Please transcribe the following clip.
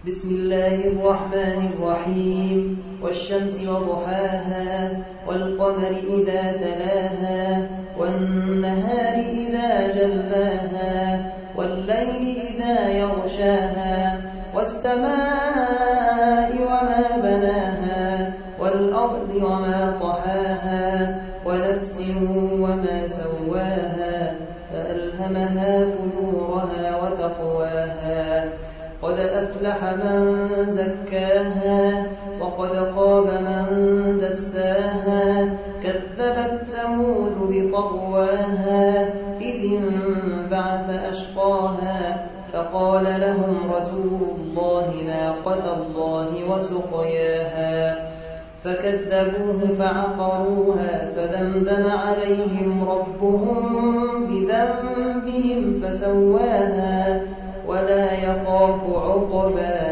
بسم الله الرحمن الرحيم والشمس وضحاها والقمر إذا تلاها والنهار إذا جلاها والليل إذا يغشاها والسماء وما بناها والأرض وما طحاها ونفس وما سواها فألهمها فجورها وتقواها قد أفلح من زكاها وقد خاب من دساها كذبت ثمود بطغواها إذ انبعث أشقاها فقال لهم رسول الله ناقة الله وسقياها فكذبوه فعقروها فدمدم عليهم ربهم بذنبهم فسواها ولا يخاف عقباها